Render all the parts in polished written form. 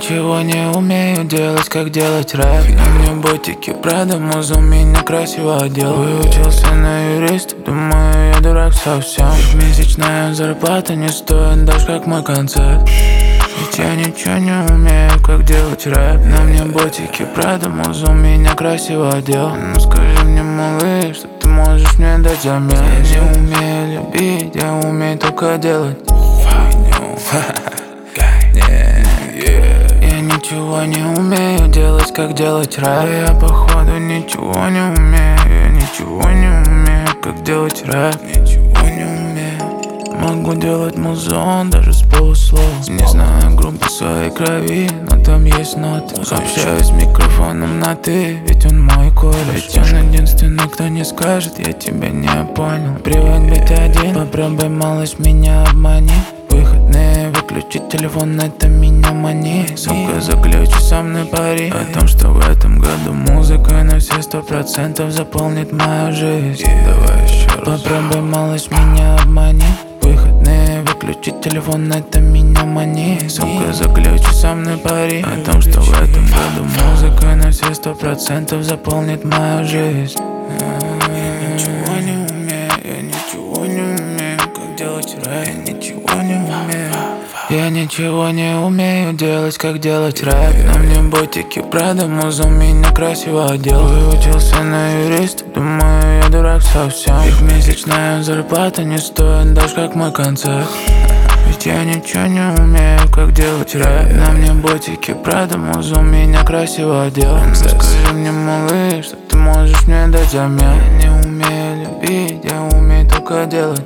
ничего не умею делать, как делать рэп. На мне ботики, Прада, муза меня красиво одел. Выучился на юриста, думаю, я дурак совсем. Месячная зарплата не стоит даже как мой концерт. Ведь я ничего не умею, как делать рэп. На мне ботики, Прада, муза меня красиво одел. Ну скажи мне, малыш, что ты можешь мне дать взамен? Я не умею любить, я умею только делать хуйню. Я ничего не умею делать, как делать рэп. Я походу ничего не умею, я ничего не умею, как делать рэп. Ничего не умею. Могу делать музон даже с полуслова. Не знаю группы своей крови, но там есть ноты. Общаюсь с микрофоном на ты, ведь он мой кореш. Ведь он единственный, кто не скажет, я тебя не понял. Привык быть один, попробуй, малыш, меня обмани. Выходные, выключить телефон, это меня манит. Сука, заключи со мной пари о том, что в этом году музыка на все 100% заполнит мою жизнь. Давай еще раз. Попробуй, малыш, меня обмани. Выходные, выключить телефон, это меня манит. Сука, заключи со мной пари о том, что в этом году музыка на все 100% заполнит мою жизнь. Я ничего не умею, я ничего не умею, как делать рэп. Я ничего не умею. Я ничего не умею делать, как делать рэп. На мне ботики, Прада, муза меня красиво одел. Выучился на юриста, думаю, я дурак совсем. Их месячная зарплата не стоит даже как мой концерт. Ведь я ничего не умею, как делать рэп. На мне ботики, Прада, муза меня красиво одел. Скажи мне, малыш, что ты можешь мне дать взамен? Я не умею любить, я умею только делать.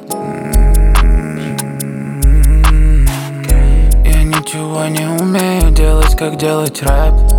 Я ничего не умею делать, как делать рэп.